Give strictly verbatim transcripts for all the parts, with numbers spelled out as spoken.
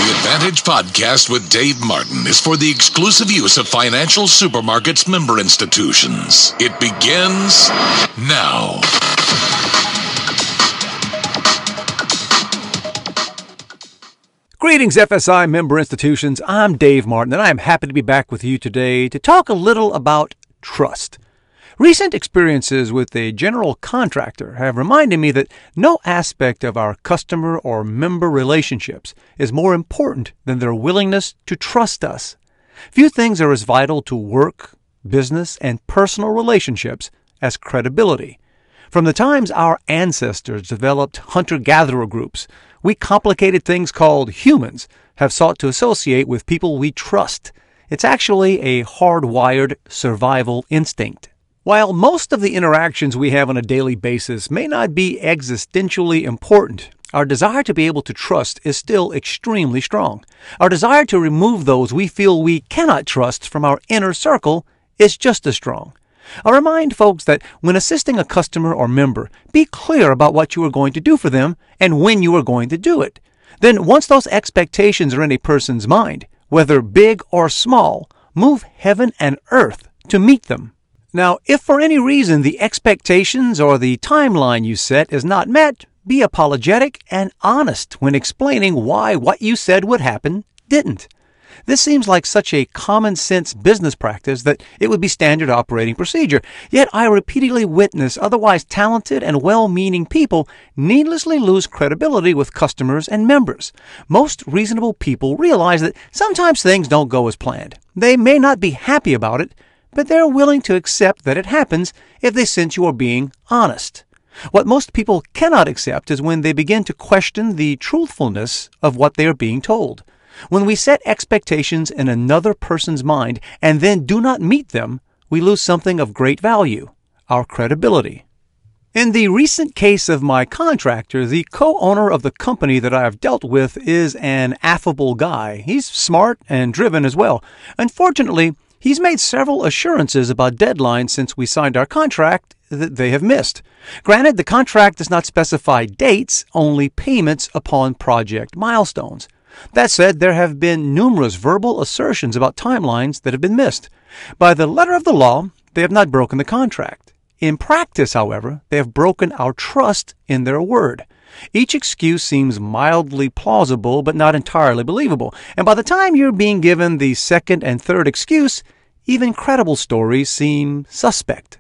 The Advantage Podcast with Dave Martin is for the exclusive use of Financial Supermarkets member institutions. It begins now. Greetings, F S I member institutions. I'm Dave Martin, and I am happy to be back with you today to talk a little about trust. Recent experiences with a general contractor have reminded me that no aspect of our customer or member relationships is more important than their willingness to trust us. Few things are as vital to work, business, and personal relationships as credibility. From the times our ancestors developed hunter-gatherer groups, we complicated things called humans have sought to associate with people we trust. It's actually a hardwired survival instinct. While most of the interactions we have on a daily basis may not be existentially important, our desire to be able to trust is still extremely strong. Our desire to remove those we feel we cannot trust from our inner circle is just as strong. I remind folks that when assisting a customer or member, be clear about what you are going to do for them and when you are going to do it. Then once those expectations are in a person's mind, whether big or small, move heaven and earth to meet them. Now, if for any reason the expectations or the timeline you set is not met, be apologetic and honest when explaining why what you said would happen didn't. This seems like such a common-sense business practice that it would be standard operating procedure. Yet I repeatedly witness otherwise talented and well-meaning people needlessly lose credibility with customers and members. Most reasonable people realize that sometimes things don't go as planned. They may not be happy about it, but they're willing to accept that it happens if they sense you are being honest. What most people cannot accept is when they begin to question the truthfulness of what they are being told. When we set expectations in another person's mind and then do not meet them, we lose something of great value, our credibility. In the recent case of my contractor, the co-owner of the company that I have dealt with is an affable guy. He's smart and driven as well. Unfortunately, he's made several assurances about deadlines since we signed our contract that they have missed. Granted, the contract does not specify dates, only payments upon project milestones. That said, there have been numerous verbal assertions about timelines that have been missed. By the letter of the law, they have not broken the contract. In practice, however, they have broken our trust in their word. Each excuse seems mildly plausible but not entirely believable, and by the time you're being given the second and third excuse, even credible stories seem suspect.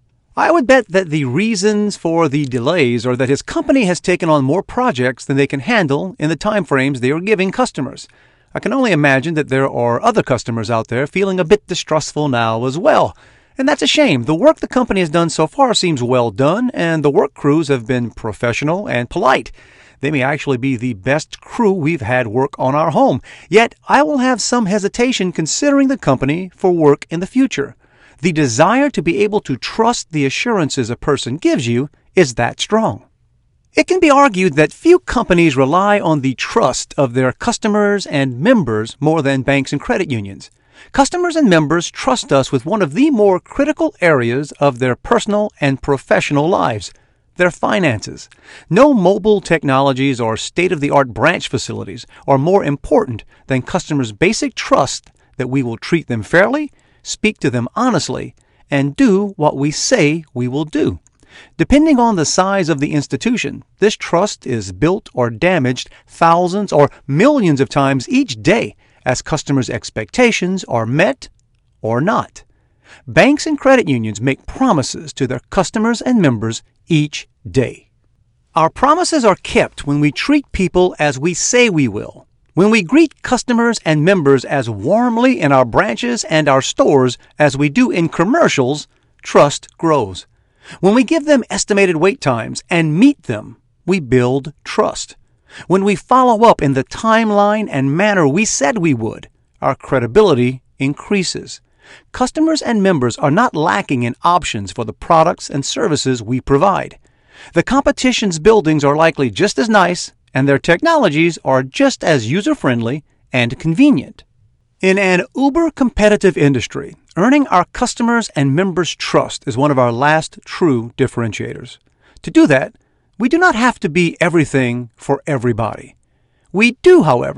I would bet that the reasons for the delays are that his company has taken on more projects than they can handle in the time frames they are giving customers. I can only imagine that there are other customers out there feeling a bit distrustful now as well. And that's a shame. The work the company has done so far seems well done, and the work crews have been professional and polite. They may actually be the best crew we've had work on our home. Yet I will have some hesitation considering the company for work in the future. The desire to be able to trust the assurances a person gives you is that strong. It can be argued that few companies rely on the trust of their customers and members more than banks and credit unions. Customers and members trust us with one of the more critical areas of their personal and professional lives, their finances. No mobile technologies or state-of-the-art branch facilities are more important than customers' basic trust that we will treat them fairly, speak to them honestly, and do what we say we will do. Depending on the size of the institution, this trust is built or damaged thousands or millions of times each day as customers' expectations are met or not. Banks and credit unions make promises to their customers and members each day. Our promises are kept when we treat people as we say we will. When we greet customers and members as warmly in our branches and our stores as we do in commercials, trust grows. When we give them estimated wait times and meet them, we build trust. When we follow up in the timeline and manner we said we would, our credibility increases. Customers and members are not lacking in options for the products and services we provide. The competition's buildings are likely just as nice, and their technologies are just as user-friendly and convenient. In an uber-competitive industry, earning our customers' and members' trust is one of our last true differentiators. To do that, we do not have to be everything for everybody. We do, however,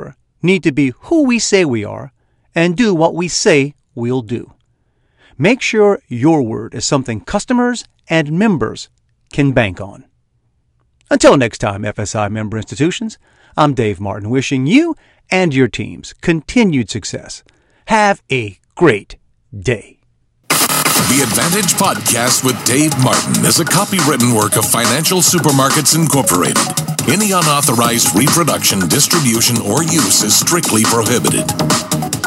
need to be who we say we are and do what we say we'll do. Make sure your word is something customers and members can bank on. Until next time, F S I member institutions, I'm Dave Martin, wishing you and your teams continued success. Have a great day. The Advantage Podcast with Dave Martin is a copywritten work of Financial Supermarkets Incorporated. Any unauthorized reproduction, distribution, or use is strictly prohibited.